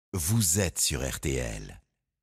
Vous êtes sur RTL.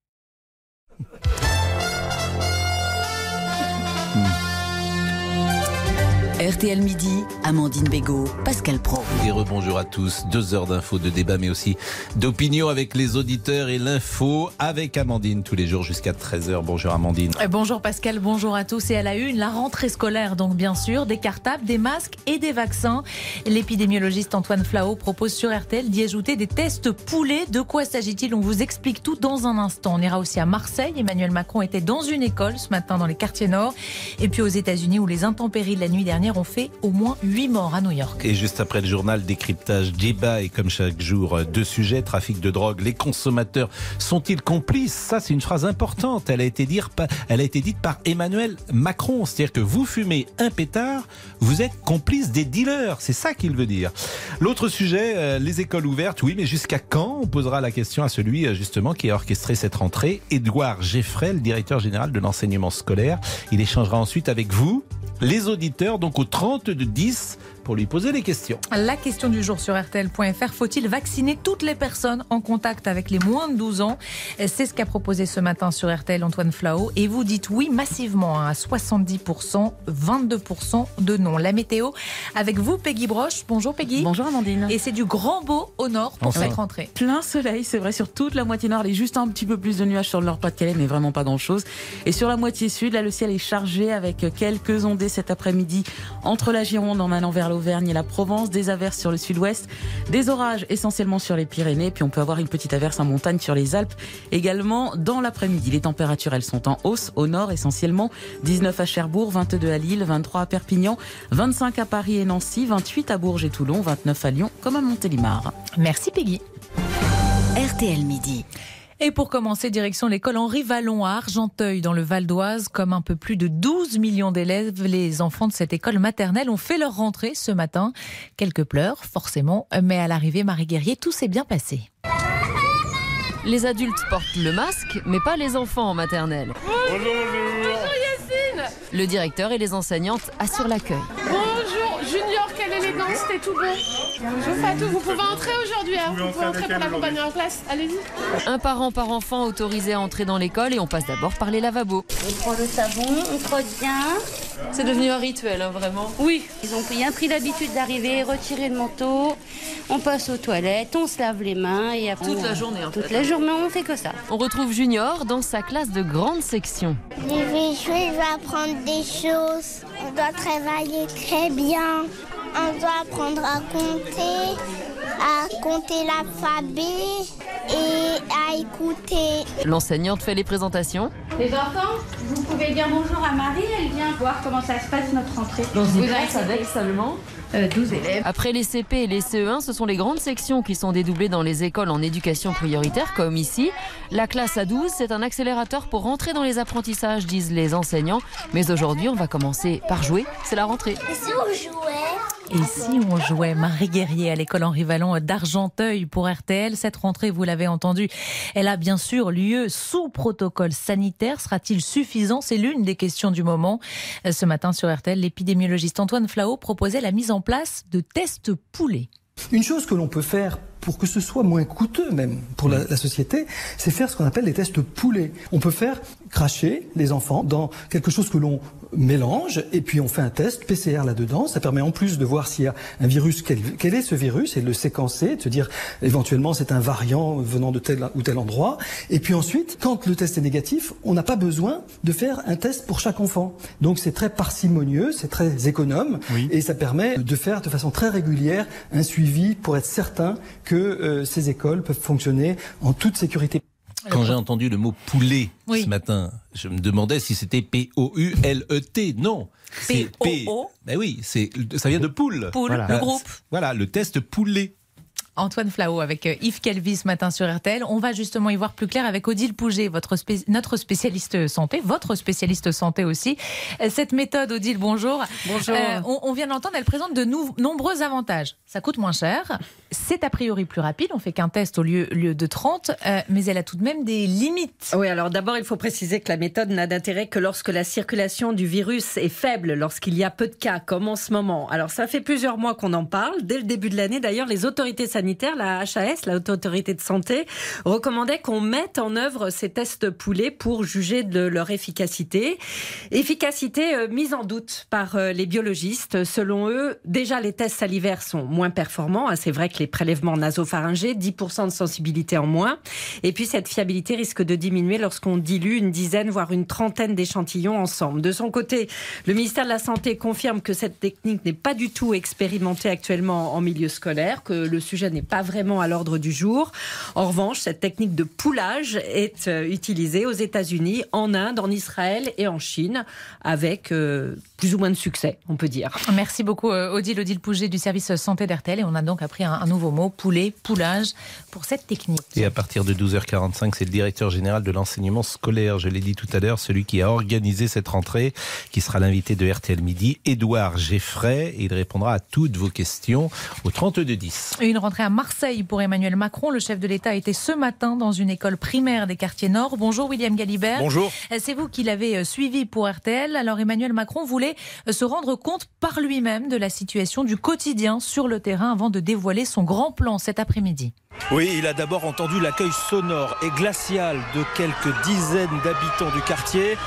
RTL Midi, Amandine Bégaud, Pascal Praud. Et rebonjour à tous, 2 heures d'infos, de débat mais aussi d'opinion avec les auditeurs et l'info avec Amandine tous les jours jusqu'à 13h. Bonjour Amandine. Bonjour Pascal, bonjour à tous. Et à la une, la rentrée scolaire donc bien sûr, des cartables, des masques et des vaccins. L'épidémiologiste Antoine Flahault propose sur RTL d'y ajouter des tests poulets. De quoi s'agit-il? On vous explique tout dans un instant. On ira aussi à Marseille. Emmanuel Macron était dans une école ce matin dans les quartiers nord. Et puis aux États-Unis où les intempéries de la nuit dernière ont fait au moins 8 morts à New York. Et juste après le journal, décryptage, débat et comme chaque jour, 2 sujets, trafic de drogue. Les consommateurs sont-ils complices? Ça, c'est une phrase importante. Elle a été dite par Emmanuel Macron. C'est-à-dire que vous fumez un pétard, vous êtes complice des dealers. C'est ça qu'il veut dire. L'autre sujet, les écoles ouvertes. Oui, mais jusqu'à quand? On posera la question à celui justement qui a orchestré cette rentrée, Édouard Geffrel, directeur général de l'enseignement scolaire. Il échangera ensuite avec vous, les auditeurs, donc au 32-10 pour lui poser les questions. La question du jour sur RTL.fr, faut-il vacciner toutes les personnes en contact avec les moins de 12 ans? C'est ce qu'a proposé ce matin sur RTL Antoine Flahault. Et vous dites oui massivement, à 70%, 22% de non. La météo avec vous, Peggy Broche. Bonjour Peggy. Bonjour Amandine. Et c'est du grand beau au nord pour cette rentrée. Plein soleil, c'est vrai, sur toute la moitié nord. Il y a juste un petit peu plus de nuages sur le Nord-Pas-de-Calais, mais vraiment pas grand-chose. Et sur la moitié sud, là, le ciel est chargé avec quelques ondées cet après-midi entre la Gironde en allant vers l'Auvergne et la Provence, des averses sur le sud-ouest, des orages essentiellement sur les Pyrénées, puis on peut avoir une petite averse en montagne sur les Alpes également dans l'après-midi. Les températures, elles sont en hausse au nord essentiellement, 19 à Cherbourg, 22 à Lille, 23 à Perpignan, 25 à Paris et Nancy, 28 à Bourges et Toulon, 29 à Lyon comme à Montélimar. Merci Peggy. RTL Midi. Et pour commencer, direction l'école Henri Vallon à Argenteuil, dans le Val d'Oise. Comme un peu plus de 12 millions d'élèves, les enfants de cette école maternelle ont fait leur rentrée ce matin. Quelques pleurs, forcément, mais à l'arrivée, Marie Guerrier, tout s'est bien passé. Les adultes portent le masque, mais pas les enfants en maternelle. Bonjour Yacine. Le directeur et les enseignantes assurent l'accueil. Bonjour Junior, quelle élégance, c'était tout beau. Bonjour Fatou, vous pouvez entrer aujourd'hui, vous pouvez entrer pour l'accompagner en classe, allez-y. Un parent par enfant autorisé à entrer dans l'école et on passe d'abord par les lavabos. On prend le savon, on frotte bien. C'est devenu un rituel, vraiment. Oui, ils ont bien pris l'habitude d'arriver, retirer le manteau, on passe aux toilettes, on se lave les mains et après... Toute la journée en fait. Toute la journée, on fait que ça. On retrouve Junior dans sa classe de grande section. Je vais jouer, je vais apprendre des choses. On doit travailler très bien. On doit apprendre à compter l'alphabet et à écouter. L'enseignante fait les présentations. Les enfants, vous pouvez dire bonjour à Marie, elle vient voir comment ça se passe notre rentrée. Vous êtes avec seulement 12 élèves. Après les CP et les CE1, ce sont les grandes sections qui sont dédoublées dans les écoles en éducation prioritaire, comme ici. La classe à 12, c'est un accélérateur pour rentrer dans les apprentissages, disent les enseignants. Mais aujourd'hui, on va commencer par jouer. C'est la rentrée. Et si on jouait? Et si on jouait? Marie Guerrier à l'école Henri Vallon d'Argenteuil pour RTL. Cette rentrée, vous l'avez entendu, elle a bien sûr lieu sous protocole sanitaire. Sera-t-il suffisant? C'est l'une des questions du moment. Ce matin sur RTL, l'épidémiologiste Antoine Flahault proposait la mise en place de tests poulets. Une chose que l'on peut faire pour que ce soit moins coûteux même pour la société, c'est faire ce qu'on appelle des tests poulets. On peut faire cracher les enfants dans quelque chose que l'on mélange et puis on fait un test PCR là-dedans. Ça permet en plus de voir s'il y a un virus, quel est ce virus et de le séquencer, de se dire éventuellement c'est un variant venant de tel ou tel endroit. Et puis ensuite, quand le test est négatif, on n'a pas besoin de faire un test pour chaque enfant. Donc c'est très parcimonieux, c'est très économe et ça permet de faire de façon très régulière un suivi pour être certain que ces écoles peuvent fonctionner en toute sécurité. Quand j'ai entendu le mot poulet ce matin, je me demandais si c'était P-O-U-L-E-T. Non, c'est P-O-O. Ben oui, ça vient de poule. Poule, voilà. Le groupe. Voilà, le test poulet. Antoine Flahault avec Yves Calvi ce matin sur RTL. On va justement y voir plus clair avec Odile Pouget, notre spécialiste santé, votre spécialiste santé aussi. Cette méthode, Odile, bonjour. Bonjour. On vient de l'entendre, elle présente de nombreux avantages. Ça coûte moins cher, c'est a priori plus rapide, on fait qu'un test au lieu de 30, mais elle a tout de même des limites. Oui, alors d'abord, il faut préciser que la méthode n'a d'intérêt que lorsque la circulation du virus est faible, lorsqu'il y a peu de cas, comme en ce moment. Alors ça fait plusieurs mois qu'on en parle. Dès le début de l'année, d'ailleurs, les autorités sanitaires sanitaire, la HAS, la Haute Autorité de Santé, recommandait qu'on mette en œuvre ces tests poulets pour juger de leur efficacité. Efficacité mise en doute par les biologistes. Selon eux, déjà les tests salivaires sont moins performants. C'est vrai que les prélèvements nasopharyngés, 10% de sensibilité en moins. Et puis cette fiabilité risque de diminuer lorsqu'on dilue une dizaine, voire une trentaine d'échantillons ensemble. De son côté, le ministère de la Santé confirme que cette technique n'est pas du tout expérimentée actuellement en milieu scolaire, que le sujet n'est pas vraiment à l'ordre du jour. En revanche, cette technique de poulage est utilisée aux États-Unis, en Inde, en Israël et en Chine, avec plus ou moins de succès, on peut dire. Merci beaucoup Odile Pouget du service santé d'RTL. Et on a donc appris un nouveau mot, poulet, poulage, pour cette technique. Et à partir de 12h45, c'est le directeur général de l'enseignement scolaire, je l'ai dit tout à l'heure, celui qui a organisé cette rentrée, qui sera l'invité de RTL Midi, Édouard Geffray. Et il répondra à toutes vos questions au 3210. Une rentrée à Marseille pour Emmanuel Macron. Le chef de l'État était ce matin dans une école primaire des quartiers nord. Bonjour William Galibert. Bonjour. C'est vous qui l'avez suivi pour RTL. Alors Emmanuel Macron voulait se rendre compte par lui-même de la situation du quotidien sur le terrain avant de dévoiler son grand plan cet après-midi. Oui, il a d'abord entendu l'accueil sonore et glacial de quelques dizaines d'habitants du quartier.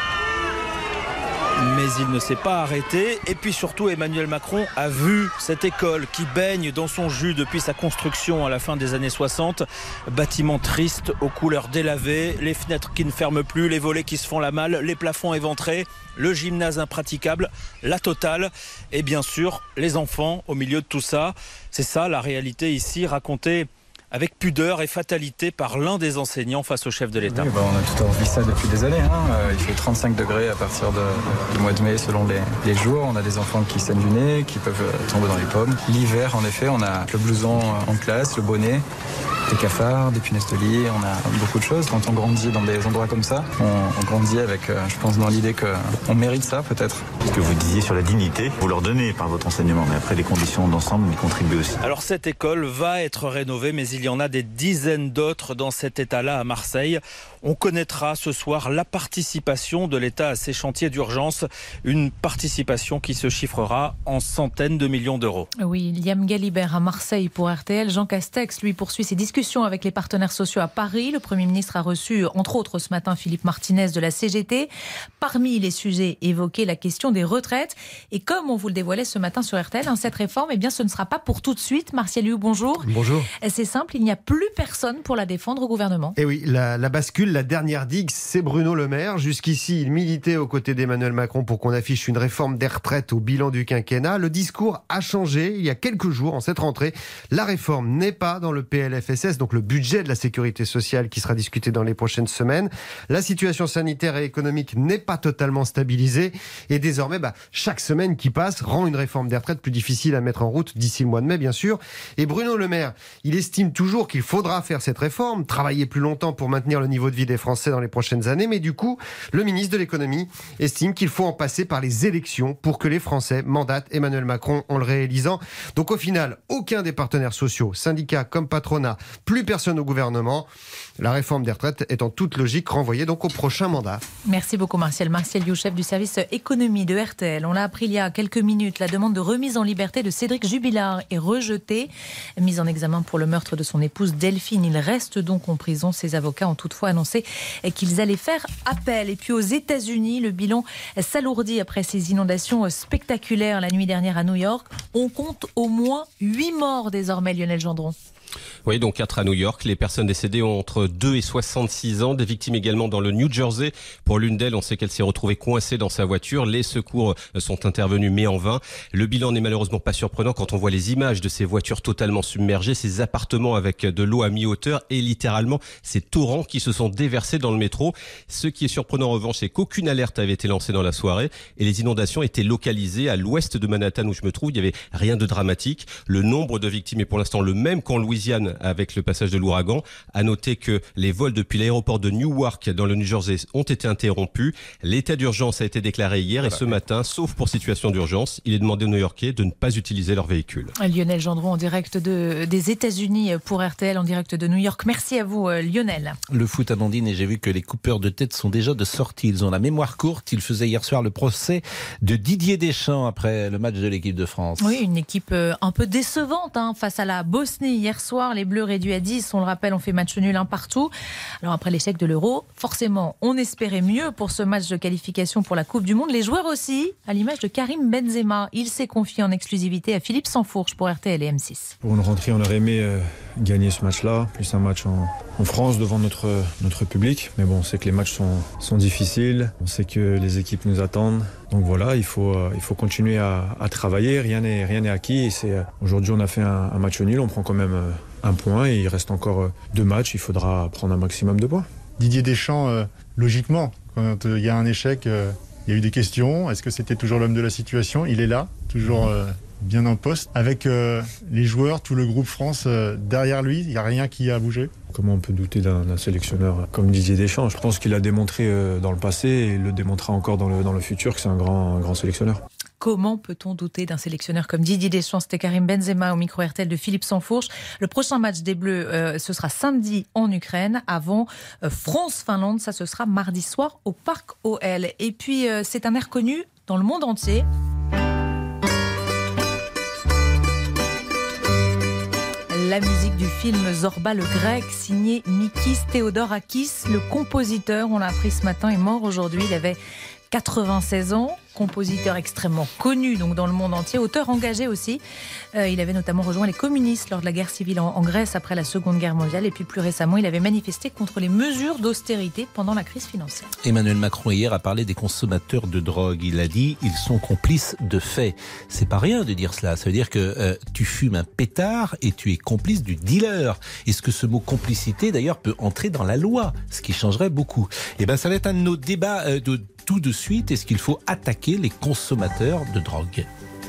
Mais il ne s'est pas arrêté. Et puis surtout, Emmanuel Macron a vu cette école qui baigne dans son jus depuis sa construction à la fin des années 60. Bâtiment triste, aux couleurs délavées, les fenêtres qui ne ferment plus, les volets qui se font la malle, les plafonds éventrés, le gymnase impraticable, la totale. Et bien sûr, les enfants au milieu de tout ça. C'est ça la réalité ici, racontée avec pudeur et fatalité par l'un des enseignants face au chef de l'État. Oui, on a tout envie ça depuis des années. Il fait 35 degrés à partir du mois de mai selon les jours. On a des enfants qui saignent du nez, qui peuvent tomber dans les pommes. L'hiver, en effet, on a le blouson en classe, le bonnet, des cafards, des punaises de lit. On a beaucoup de choses. Quand on grandit dans des endroits comme ça, on grandit avec, je pense, dans l'idée qu'on mérite ça peut-être. Ce que vous disiez sur la dignité, vous leur donnez par votre enseignement, mais après les conditions d'ensemble, y contribuent aussi. Alors cette école va être rénovée, mais il y en a des dizaines d'autres dans cet état-là à Marseille. On connaîtra ce soir la participation de l'État à ces chantiers d'urgence, une participation qui se chiffrera en centaines de millions d'euros. Oui, William Galibert à Marseille pour RTL. Jean Castex, lui, poursuit ses discussions avec les partenaires sociaux à Paris. Le Premier ministre a reçu, entre autres, ce matin, Philippe Martinez de la CGT. Parmi les sujets évoqués, la question des retraites. Et comme on vous le dévoilait ce matin sur RTL, cette réforme, eh bien, ce ne sera pas pour tout de suite. Martial Hu, bonjour. Bonjour. C'est simple, il n'y a plus personne pour la défendre au gouvernement. Et oui, la bascule, la dernière digue, c'est Bruno Le Maire. Jusqu'ici, il militait aux côtés d'Emmanuel Macron pour qu'on affiche une réforme des retraites au bilan du quinquennat. Le discours a changé il y a quelques jours, en cette rentrée. La réforme n'est pas dans le PLFSS, donc le budget de la sécurité sociale qui sera discuté dans les prochaines semaines. La situation sanitaire et économique n'est pas totalement stabilisée. Et désormais, chaque semaine qui passe rend une réforme des retraites plus difficile à mettre en route d'ici le mois de mai, bien sûr. Et Bruno Le Maire, il estime toujours qu'il faudra faire cette réforme, travailler plus longtemps pour maintenir le niveau de vie des Français dans les prochaines années. Mais du coup, le ministre de l'économie estime qu'il faut en passer par les élections pour que les Français mandatent Emmanuel Macron en le réalisant. Donc au final, aucun des partenaires sociaux, syndicats comme patronat, plus personne au gouvernement. La réforme des retraites est en toute logique renvoyée donc au prochain mandat. Merci beaucoup Martial. Martial Hu, chef du service économie de RTL. On l'a appris il y a quelques minutes. La demande de remise en liberté de Cédric Jubilard est rejetée. Mise en examen pour le meurtre de son épouse Delphine. Il reste donc en prison. Ses avocats ont toutefois annoncé qu'ils allaient faire appel. Et puis aux États-Unis, le bilan s'alourdit après ces inondations spectaculaires la nuit dernière à New York. On compte au moins 8 morts désormais, Lionel Gendron. Oui, donc 4 à New York. Les personnes décédées ont entre 2 et 66 ans. Des victimes également dans le New Jersey. Pour l'une d'elles, on sait qu'elle s'est retrouvée coincée dans sa voiture. Les secours sont intervenus, mais en vain. Le bilan n'est malheureusement pas surprenant quand on voit les images de ces voitures totalement submergées, ces appartements avec de l'eau à mi-hauteur et littéralement ces torrents qui se sont déversés dans le métro. Ce qui est surprenant en revanche, c'est qu'aucune alerte avait été lancée dans la soirée et les inondations étaient localisées à l'ouest de Manhattan où je me trouve. Il n'y avait rien de dramatique. Le nombre de victimes est pour l'instant le même qu'en Louisiane Louisiane avec le passage de l'ouragan. À noter que les vols depuis l'aéroport de Newark dans le New Jersey ont été interrompus. L'état d'urgence a été déclaré hier et ce matin, sauf pour situation d'urgence, il est demandé aux New-Yorkais de ne pas utiliser leur véhicule. Lionel Gendron en direct des États-Unis pour RTL, en direct de New York. Merci à vous Lionel. Le foot, Amandine, et j'ai vu que les coupeurs de tête sont déjà de sortie. Ils ont la mémoire courte. Ils faisaient hier soir le procès de Didier Deschamps après le match de l'équipe de France. Oui, une équipe un peu décevante face à la Bosnie. Hier soir, les Bleus réduits à 10, on le rappelle, ont fait match nul 1 partout. Alors après l'échec de l'Euro, forcément, on espérait mieux pour ce match de qualification pour la Coupe du Monde. Les joueurs aussi, à l'image de Karim Benzema. Il s'est confié en exclusivité à Philippe Sansfourche pour RTL et M6. Pour une rentrée, on aurait aimé gagner ce match-là, plus un match en France devant notre public. Mais bon, on sait que les matchs sont difficiles, on sait que les équipes nous attendent. Donc voilà, il faut continuer à travailler, rien n'est acquis. Aujourd'hui, on a fait un match nul, on prend quand même un point et il reste encore 2 matchs, il faudra prendre un maximum de points. Didier Deschamps, logiquement, quand il y a un échec, il y a eu des questions. Est-ce que c'était toujours l'homme de la situation ? Il est là, toujours bien en poste. Avec les joueurs, tout le groupe France derrière lui, il n'y a rien qui a bougé. Comment on peut douter d'un sélectionneur comme Didier Deschamps ? Je pense qu'il a démontré dans le passé et il le démontrera encore dans le futur que c'est un grand sélectionneur. Comment peut-on douter d'un sélectionneur comme Didier Deschamps ? C'était Karim Benzema au micro RTL de Philippe Sansfourche. Le prochain match des Bleus, ce sera samedi en Ukraine, avant France-Finlande. Ça, ce sera mardi soir au Parc OL. Et puis, c'est un air connu dans le monde entier. La musique du film Zorba le Grec, signé Mikis Theodorakis, le compositeur, on l'a appris ce matin, est mort aujourd'hui. Il avait 96 ans, compositeur extrêmement connu donc dans le monde entier, auteur engagé aussi. Il avait notamment rejoint les communistes lors de la guerre civile en Grèce après la Seconde Guerre mondiale, et puis plus récemment, il avait manifesté contre les mesures d'austérité pendant la crise financière. Emmanuel Macron hier a parlé des consommateurs de drogue. Il a dit ils sont complices de fait. C'est pas rien de dire cela. Ça veut dire que tu fumes un pétard et tu es complice du dealer. Est-ce que ce mot complicité d'ailleurs peut entrer dans la loi, ce qui changerait beaucoup? Et ben ça va être un de nos débats tout de suite. Est-ce qu'il faut attaquer les consommateurs de drogue?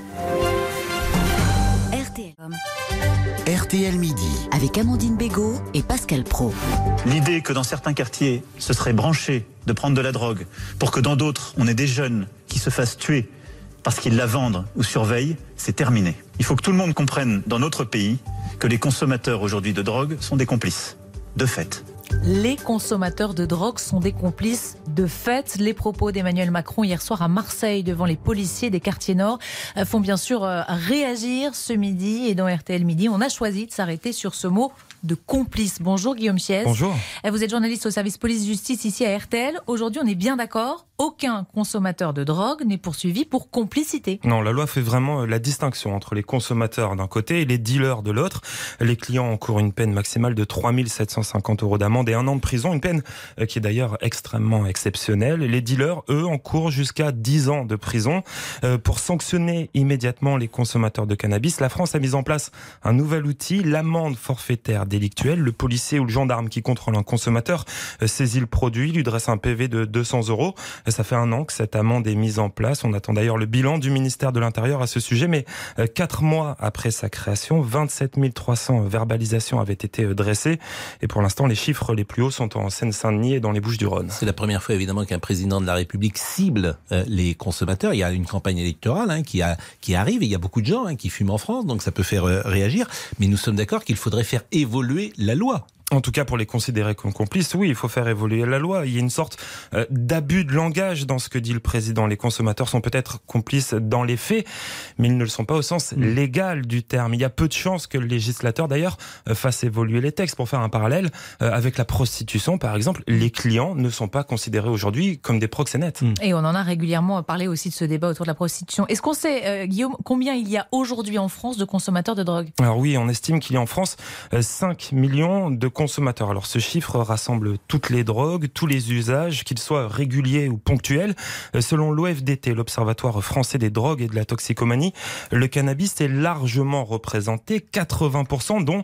RTL Midi. Avec Amandine Bégaud et Pascal Praud. L'idée que dans certains quartiers, ce serait branché de prendre de la drogue pour que dans d'autres, on ait des jeunes qui se fassent tuer parce qu'ils la vendent ou surveillent, c'est terminé. Il faut que tout le monde comprenne dans notre pays que les consommateurs aujourd'hui de drogue sont des complices, de fait. Les consommateurs de drogue sont des complices de fait. Les propos d'Emmanuel Macron hier soir à Marseille devant les policiers des quartiers nord font bien sûr réagir ce midi. Et dans RTL Midi, on a choisi de s'arrêter sur ce mot de complice. Bonjour Guillaume Chiez. Bonjour. Vous êtes journaliste au service police-justice ici à RTL. Aujourd'hui, on est bien d'accord, aucun consommateur de drogue n'est poursuivi pour complicité. Non, la loi fait vraiment la distinction entre les consommateurs d'un côté et les dealers de l'autre. Les clients encourent une peine maximale de 3 750 € d'amende et 1 an de prison, une peine qui est d'ailleurs extrêmement exceptionnelle. Les dealers, eux, encourent jusqu'à 10 ans de prison. Pour sanctionner immédiatement les consommateurs de cannabis, la France a mis en place un nouvel outil, l'amende forfaitaire délictuelle. Le policier ou le gendarme qui contrôle un consommateur saisit le produit, lui dresse un PV de 200 €. Ça fait 1 an que cette amende est mise en place. On attend d'ailleurs le bilan du ministère de l'Intérieur à ce sujet, mais 4 mois après sa création, 27 300 verbalisations avaient été dressées. Et pour l'instant, les chiffres les plus hauts sont en Seine-Saint-Denis et dans les Bouches-du-Rhône. C'est la première fois évidemment qu'un président de la République cible les consommateurs. Il y a une campagne électorale qui arrive et il y a beaucoup de gens qui fument en France, donc ça peut faire réagir. Mais nous sommes d'accord qu'il faudrait faire évoluer la loi. En tout cas, pour les considérer comme complices, oui, il faut faire évoluer la loi. Il y a une sorte d'abus de langage dans ce que dit le président. Les consommateurs sont peut-être complices dans les faits, mais ils ne le sont pas au sens légal du terme. Il y a peu de chances que le législateur, d'ailleurs, fasse évoluer les textes. Pour faire un parallèle avec la prostitution, par exemple, les clients ne sont pas considérés aujourd'hui comme des proxénètes. Et on en a régulièrement parlé aussi de ce débat autour de la prostitution. Est-ce qu'on sait, Guillaume, combien il y a aujourd'hui en France de consommateurs de drogue ? Alors oui, on estime qu'il y a en France 5 millions de consommateurs. Alors ce chiffre rassemble toutes les drogues, tous les usages, qu'ils soient réguliers ou ponctuels. Selon l'OFDT, l'Observatoire français des drogues et de la toxicomanie, le cannabis est largement représenté, 80%, dont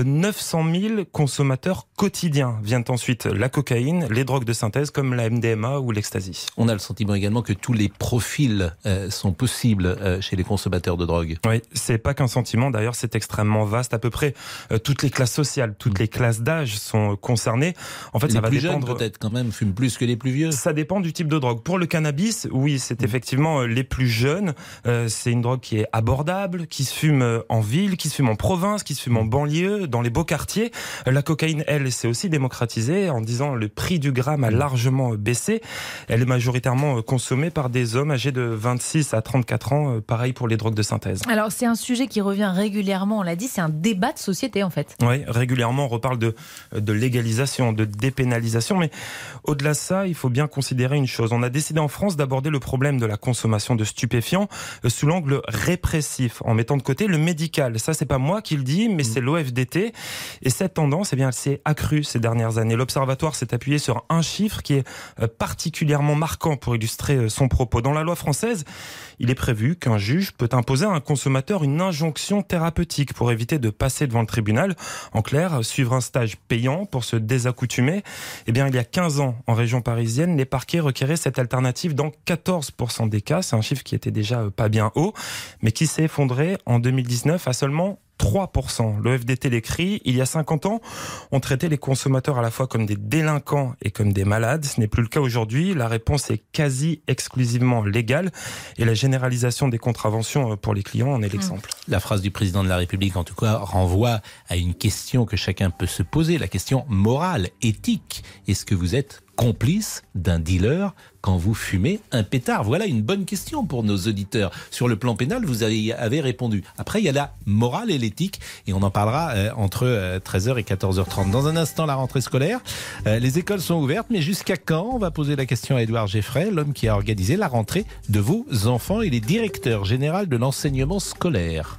900 000 consommateurs quotidiens. Viennent ensuite la cocaïne, les drogues de synthèse comme la MDMA ou l'ecstasy. On a le sentiment également que tous les profils sont possibles chez les consommateurs de drogue. Oui, c'est pas qu'un sentiment, d'ailleurs c'est extrêmement vaste. À peu près toutes les classes sociales, toutes les classes d'âge sont concernées. En fait, les ça va plus dépendre. jeunes peut-être quand même fument plus que les plus vieux. Ça dépend du type de drogue. Pour le cannabis, oui, c'est effectivement les plus jeunes. C'est une drogue qui est abordable, qui se fume en ville, qui se fume en province, qui se fume en banlieue, dans les beaux quartiers. La cocaïne, elle, s'est aussi démocratisée en disant le prix du gramme a largement baissé. Elle est majoritairement consommée par des hommes âgés de 26 à 34 ans, pareil pour les drogues de synthèse. Alors c'est un sujet qui revient régulièrement, on l'a dit, c'est un débat de société en fait. Oui, régulièrement on reparle de légalisation, de dépénalisation, mais au-delà de ça, il faut bien considérer une chose. On a décidé en France d'aborder le problème de la consommation de stupéfiants sous l'angle répressif, en mettant de côté le médical. Ça, c'est pas moi qui le dis, mais c'est l'OFDT. Et cette tendance, eh bien, elle s'est accrue ces dernières années. L'Observatoire s'est appuyé sur un chiffre qui est particulièrement marquant pour illustrer son propos. Dans la loi française, il est prévu qu'un juge peut imposer à un consommateur une injonction thérapeutique pour éviter de passer devant le tribunal. En clair, suivre un stage payant pour se désaccoutumer. Eh bien, il y a 15 ans, en région parisienne, les parquets requéraient cette alternative dans 14% des cas. C'est un chiffre qui était déjà pas bien haut, mais qui s'est effondré en 2019 à seulement 3%. Le FDT l'écrit, il y a 50 ans, on traitait les consommateurs à la fois comme des délinquants et comme des malades. Ce n'est plus le cas aujourd'hui. La réponse est quasi exclusivement légale et la généralisation des contraventions pour les clients en est l'exemple. La phrase du président de la République, en tout cas, renvoie à une question que chacun peut se poser, la question morale, éthique. Est-ce que vous êtes complice d'un dealer quand vous fumez un pétard? Voilà une bonne question pour nos auditeurs. Sur le plan pénal, vous avez répondu. Après, il y a la morale et l'éthique, et on en parlera entre 13h et 14h30. Dans un instant, la rentrée scolaire. Les écoles sont ouvertes, mais jusqu'à quand? On va poser la question à Édouard Geffray, l'homme qui a organisé la rentrée de vos enfants. Il est directeur général de l'enseignement scolaire.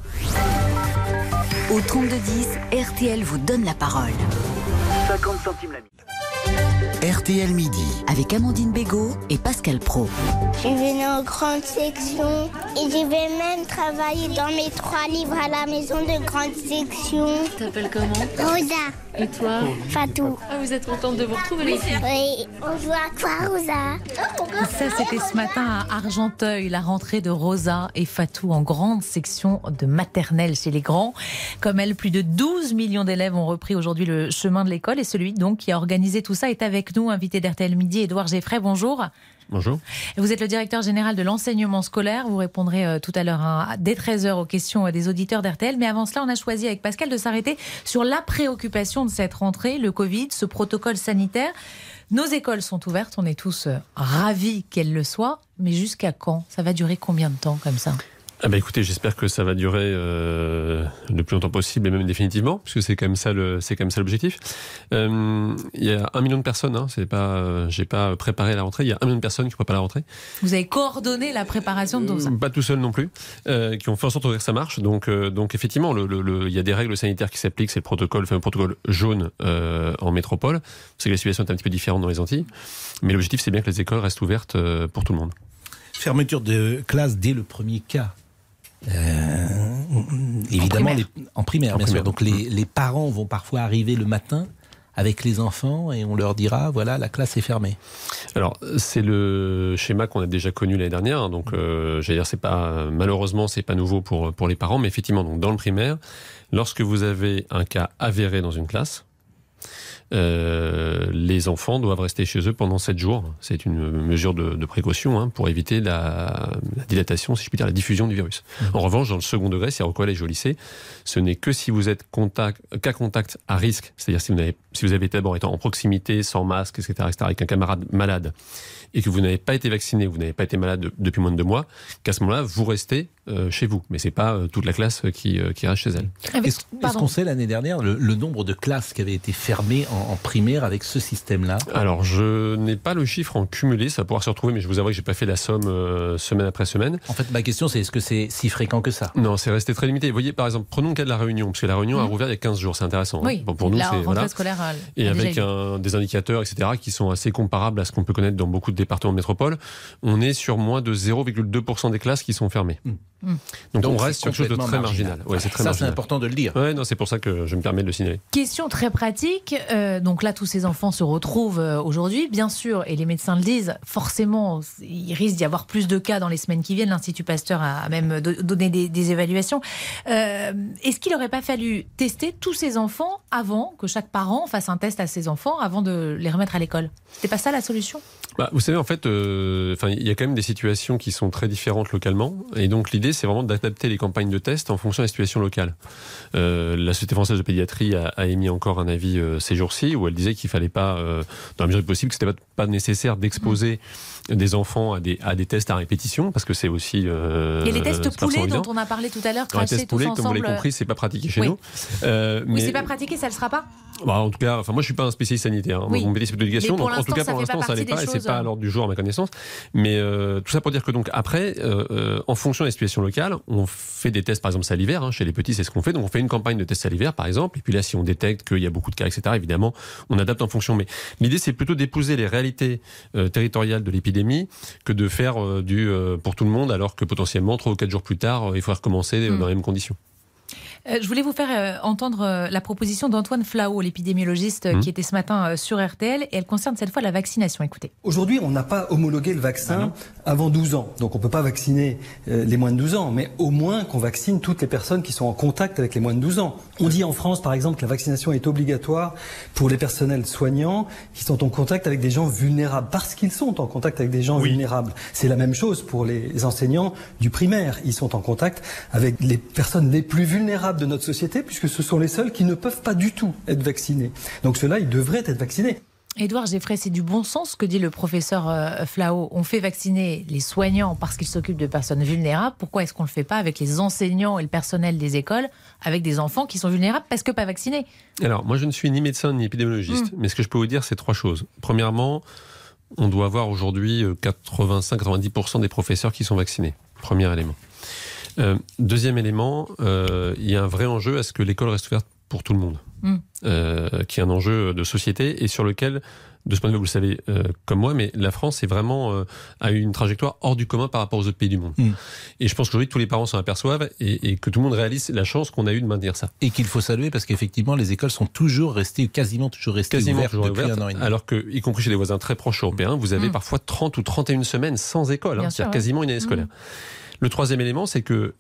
Au 3210, RTL vous donne la parole. 50 centimes la minute. RTL Midi. Avec Amandine Bégaud et Pascal Praud. Je vais venir en grande section et je vais même travailler dans mes 3 livres à la maison de grande section. Tu t'appelles comment? Rosa. Et toi? Fatou. Ah, vous êtes contente de vous retrouver les filles? Oui, on joue à quoi, Rosa? Ça, c'était ce matin à Argenteuil, la rentrée de Rosa et Fatou en grande section de maternelle chez les grands. Comme elle, plus de 12 millions d'élèves ont repris aujourd'hui le chemin de l'école et celui donc qui a organisé tout ça est avec nous, invité d'RTL Midi, Édouard Geffray. Bonjour. Bonjour. Vous êtes le directeur général de l'enseignement scolaire. Vous répondrez tout à l'heure dès 13h aux questions des auditeurs d'RTL. Mais avant cela, on a choisi avec Pascal de s'arrêter sur la préoccupation de cette rentrée, le Covid, ce protocole sanitaire. Nos écoles sont ouvertes, on est tous ravis qu'elles le soient. Mais jusqu'à quand? Ça va durer combien de temps comme ça? Écoutez, j'espère que ça va durer le plus longtemps possible et même définitivement, puisque c'est quand même ça l'objectif. Il y a 1 million de personnes, c'est pas, j'ai pas préparé la rentrée. Il y a 1 million de personnes qui préparent la rentrée. Vous avez coordonné la préparation de tout ça? Pas tout seul non plus, qui ont fait en sorte que ça marche. Donc effectivement, il y a des règles sanitaires qui s'appliquent. C'est le fameux protocole jaune en métropole. C'est que la situation est un petit peu différente dans les Antilles, mais l'objectif c'est bien que les écoles restent ouvertes pour tout le monde. Fermeture de classe dès le premier cas. Évidemment, en primaire, bien sûr. Donc les parents vont parfois arriver le matin avec les enfants et on leur dira voilà, la classe est fermée. Alors c'est le schéma qu'on a déjà connu l'année dernière. Donc j'allais dire malheureusement c'est pas nouveau pour les parents, mais effectivement donc dans le primaire, lorsque vous avez un cas avéré dans une classe, les enfants doivent rester chez eux pendant 7 jours. C'est une mesure de précaution pour éviter la dilatation, si je puis dire, la diffusion du virus. En revanche, dans le second degré, c'est-à-dire au collège et au lycée, ce n'est que si vous êtes cas contact à risque, c'est-à-dire si vous avez été d'abord en proximité, sans masque, etc., avec un camarade malade, et que vous n'avez pas été vacciné, vous n'avez pas été malade depuis moins de 2 mois, qu'à ce moment-là, vous restez chez vous, mais c'est pas toute la classe qui reste chez elle. Est-ce qu'on sait l'année dernière le nombre de classes qui avaient été fermées en primaire avec ce système-là ? Alors, je n'ai pas le chiffre en cumulé, ça va pouvoir se retrouver, mais je vous avoue que j'ai pas fait la somme semaine après semaine. En fait, ma question, c'est est-ce que c'est si fréquent que ça ? Non, c'est resté très limité. Vous voyez, par exemple, prenons le cas de la Réunion, parce que la Réunion a rouvert il y a 15 jours, c'est intéressant. Oui, Bon, pour nous, la c'est rentrée scolaire et avec des indicateurs, etc., qui sont assez comparables à ce qu'on peut connaître dans beaucoup de départements de métropole. On est sur moins de 0,2% des classes qui sont fermées. Donc on reste sur quelque chose de très marginal. Ouais, c'est très marginal. C'est important de le dire. Ouais, non, c'est pour ça que je me permets de le signaler. Question très pratique. Donc là, tous ces enfants se retrouvent aujourd'hui, bien sûr, et les médecins le disent, forcément, il risque d'y avoir plus de cas dans les semaines qui viennent. L'Institut Pasteur a même donné des évaluations. Est-ce qu'il n'aurait pas fallu tester tous ces enfants avant que chaque parent fasse un test à ses enfants avant de les remettre à l'école ? C'était pas ça la solution ? Vous savez, en fait, il y a quand même des situations qui sont très différentes localement, et donc l'idée, c'est vraiment d'adapter les campagnes de tests en fonction des situations locales. La Société française de pédiatrie a émis encore un avis ces jours-ci où elle disait qu'il fallait pas, dans la mesure du possible, que c'était pas nécessaire d'exposer des enfants à des tests à répétition, parce que c'est aussi. Et les tests poulets dont on a parlé tout à l'heure, les tests poulets, ensemble, comme vous l'avez compris, c'est pas pratiqué chez nous. Oui, c'est pas pratiqué, ça le sera pas. En tout cas, moi je suis pas un spécialiste sanitaire, Oui. mon métier c'est d'éducation, donc en tout cas pour l'instant ça n'est pas, et c'est pas à l'ordre du jour à ma connaissance. Mais tout ça pour dire que donc après, en fonction des situations locales, on fait des tests par exemple salivaires, chez les petits c'est ce qu'on fait, donc on fait une campagne de tests salivaires par exemple, et puis là si on détecte qu'il y a beaucoup de cas, etc., évidemment on adapte en fonction. Mais l'idée c'est plutôt d'épouser les réalités territoriales de l'épidémie que de faire pour tout le monde, alors que potentiellement 3 ou 4 jours plus tard, il faudrait recommencer dans les mêmes conditions. Je voulais vous faire entendre la proposition d'Antoine Flao, l'épidémiologiste qui était ce matin sur RTL, et elle concerne cette fois la vaccination. Écoutez. Aujourd'hui, on n'a pas homologué le vaccin avant 12 ans. Donc on ne peut pas vacciner les moins de 12 ans, mais au moins qu'on vaccine toutes les personnes qui sont en contact avec les moins de 12 ans. On dit en France, par exemple, que la vaccination est obligatoire pour les personnels soignants qui sont en contact avec des gens vulnérables, parce qu'ils sont en contact avec des gens vulnérables. C'est la même chose pour les enseignants du primaire. Ils sont en contact avec les personnes les plus vulnérables de notre société, puisque ce sont les seuls qui ne peuvent pas du tout être vaccinés. Donc ceux-là, ils devraient être vaccinés. Édouard Geffray, c'est du bon sens ce que dit le professeur Flao. On fait vacciner les soignants parce qu'ils s'occupent de personnes vulnérables. Pourquoi est-ce qu'on ne le fait pas avec les enseignants et le personnel des écoles, avec des enfants qui sont vulnérables parce que pas vaccinés ? Alors, moi je ne suis ni médecin ni épidémiologiste, mais ce que je peux vous dire, c'est 3 choses. Premièrement, on doit avoir aujourd'hui 85-90% des professeurs qui sont vaccinés. Premier élément. Deuxième élément, il y a un vrai enjeu à ce que l'école reste ouverte pour tout le monde, qui est un enjeu de société et sur lequel, de ce point de vue, vous le savez comme moi, mais la France est vraiment a eu une trajectoire hors du commun par rapport aux autres pays du monde. Et je pense qu'aujourd'hui tous les parents s'en aperçoivent et que tout le monde réalise la chance qu'on a eu de maintenir ça. Et qu'il faut saluer parce qu'effectivement les écoles sont quasiment toujours restées ouvertes depuis un an et demi. Alors que, y compris chez des voisins très proches européens, vous avez parfois 30 ou 31 semaines sans école, c'est-à-dire quasiment une année scolaire. Le troisième élément, c'est que,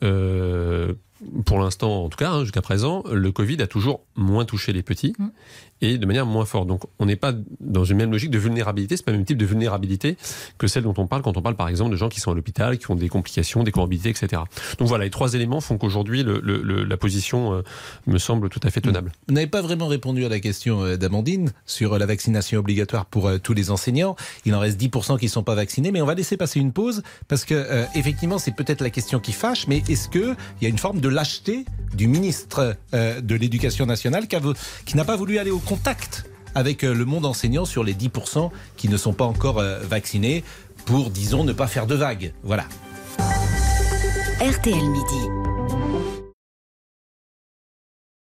pour l'instant, en tout cas, jusqu'à présent, le Covid a toujours moins touché les petits et de manière moins forte. Donc, on n'est pas dans une même logique de vulnérabilité. C'est pas le même type de vulnérabilité que celle dont on parle quand on parle, par exemple, de gens qui sont à l'hôpital, qui ont des complications, des comorbidités, etc. Donc voilà, les 3 éléments font qu'aujourd'hui, la position me semble tout à fait tenable. Vous n'avez pas vraiment répondu à la question d'Amandine sur la vaccination obligatoire pour tous les enseignants. Il en reste 10% qui ne sont pas vaccinés, mais on va laisser passer une pause parce que, effectivement, c'est peut-être la question qui fâche, mais est-ce qu'il y a une forme de lâcheté du ministre de l'Éducation nationale qui n'a pas voulu aller au contact avec le monde enseignant sur les 10% qui ne sont pas encore vaccinés pour, disons, ne pas faire de vagues. Voilà. RTL Midi.